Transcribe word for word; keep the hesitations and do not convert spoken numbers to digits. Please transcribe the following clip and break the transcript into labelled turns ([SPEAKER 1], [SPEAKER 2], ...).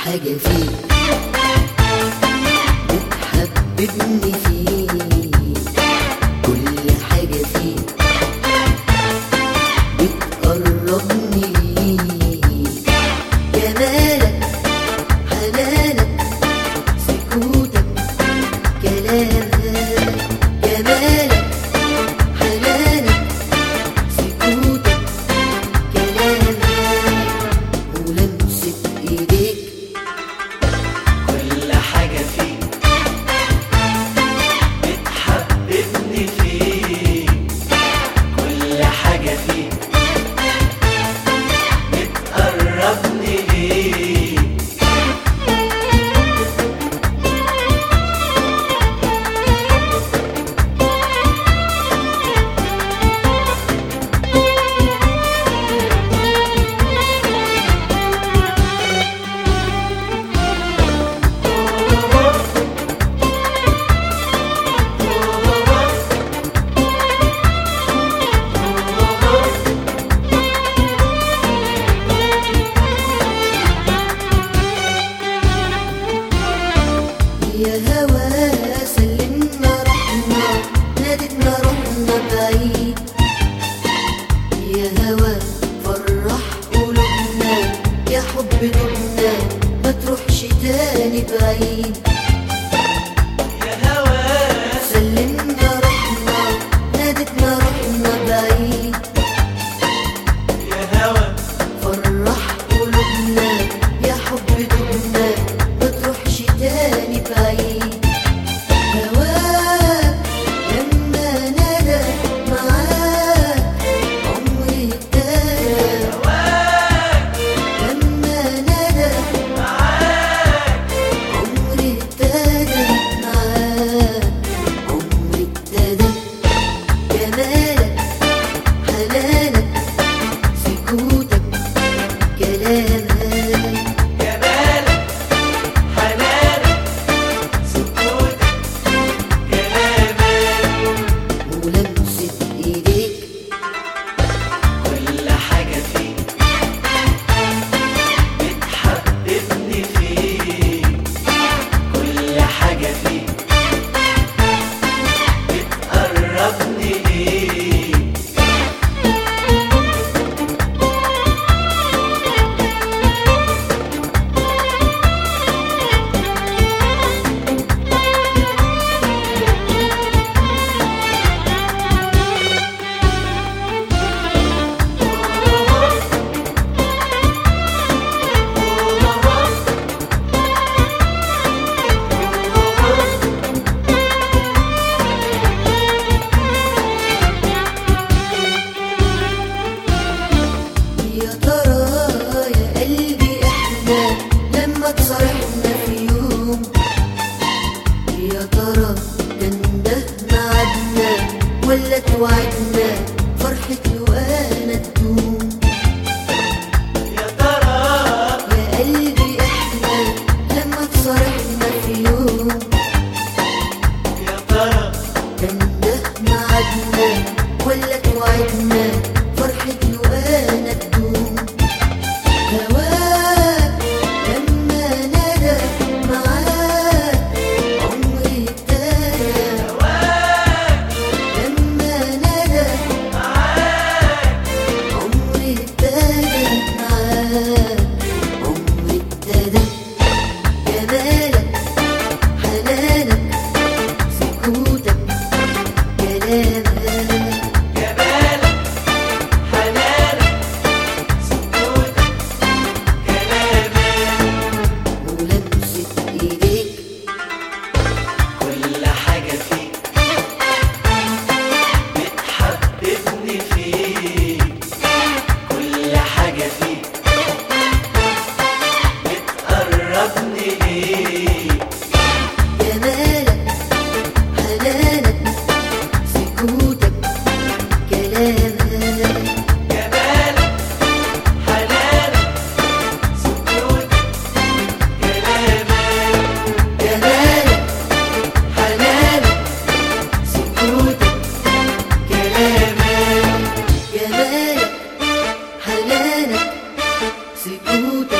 [SPEAKER 1] حاجة فيك بتحببني فيك، كل حاجة فيك بتقربني ليك. جمالك حنانك سكوتك كلامك، جمالك حنانك سكوتك كلامك ولمسة ايديك.
[SPEAKER 2] كل حاجة فيك بتحببني فيك، كل حاجة فيك بتقربني ليك.
[SPEAKER 1] يا هوا سلمنا رحنا، نادتنا رحنا بعيد. يا هوا فرح قلوبنا، يا حب دمنا ما تروحش تاني بعيد.
[SPEAKER 2] يا هوا
[SPEAKER 1] سلمنا رحنا، نادتنا رحنا بعيد.
[SPEAKER 2] يا هوا
[SPEAKER 1] فرح قلوبنا، يا حب دمنا ما تروحش تاني بعيد. هواك لما نادى معاك عمري ابتدى،
[SPEAKER 2] هواك
[SPEAKER 1] لما نادى
[SPEAKER 2] معاك
[SPEAKER 1] عمري ابتدى معاك، عمري ابتدى. جمالك حنانك سكوتك كلامك،
[SPEAKER 2] جمالك حنانك سكوتك كلامك
[SPEAKER 1] ولمسة ايديك.
[SPEAKER 2] كل حاجة فيك بتحببني فيك، كل حاجة فيك بتقربني ليك.
[SPEAKER 1] يا ترى يا قلبي احنا لما تصارحنا في يوم، يا ترى كان ده ميعادنا ولا توعدنا فرحة لقانا تدوم.
[SPEAKER 2] يا ترى
[SPEAKER 1] يا قلبي احنا لما تصارحنا في يوم،
[SPEAKER 2] يا ترى
[SPEAKER 1] كان ده ميعادنا ولا توعدنا فرحة لقانا تدوم. هواك لما نادى معاك عمري ابتدى،
[SPEAKER 2] هواك
[SPEAKER 1] لما نادى
[SPEAKER 2] معاك
[SPEAKER 1] عمري ابتدى معاك، عمري ابتدى. جمالك حنانك سكوتك كلامك،
[SPEAKER 2] جمالك حنانك سكوتك كلامك
[SPEAKER 1] ولمسة ايديك.
[SPEAKER 2] كل حاجة فيك بتحببني فيك، كل حاجة فيك بتقربني ليك.
[SPEAKER 1] جمالك حنانك سكوتك كلامك،
[SPEAKER 2] جمالك حنانك سكوتك كلامك
[SPEAKER 1] جمالك حنانك سكوتك كلامك، جمالك حنانك سكوتك